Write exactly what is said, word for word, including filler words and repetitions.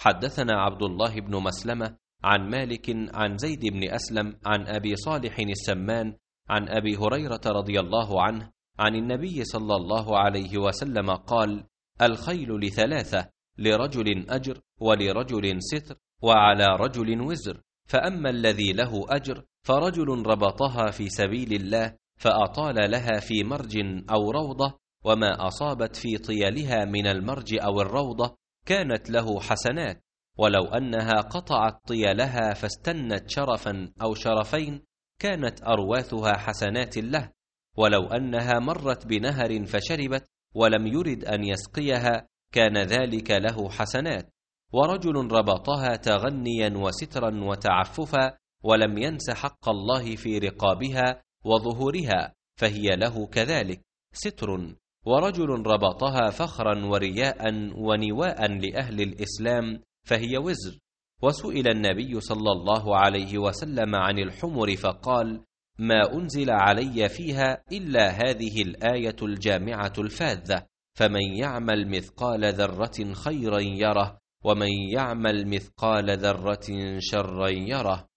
حدثنا عبد الله بن مسلمة عن مالك عن زيد بن أسلم عن أبي صالح السمان عن أبي هريرة رضي الله عنه عن النبي صلى الله عليه وسلم قال: الخيل لثلاثة، لرجل أجر، ولرجل ستر، وعلى رجل وزر. فأما الذي له أجر فرجل ربطها في سبيل الله فأطال لها في مرج أو روضة، وما أصابت في طيلها من المرج أو الروضة كانت له حسنات، ولو أنها قطعت طيلها فاستنت شرفا أو شرفين كانت أرواثها حسنات له، ولو أنها مرت بنهر فشربت ولم يرد أن يسقيها كان ذلك له حسنات. ورجل ربطها تغنيا وسترا وتعففا ولم ينس حق الله في رقابها وظهورها فهي له كذلك ستر. ورجل ربطها فخرا ورياء ونواء لأهل الإسلام فهي وزر. وسئل النبي صلى الله عليه وسلم عن الحمر فقال: ما أنزل علي فيها إلا هذه الآية الجامعة الفاذة: فمن يعمل مثقال ذرة خيرا يره، ومن يعمل مثقال ذرة شرا يره.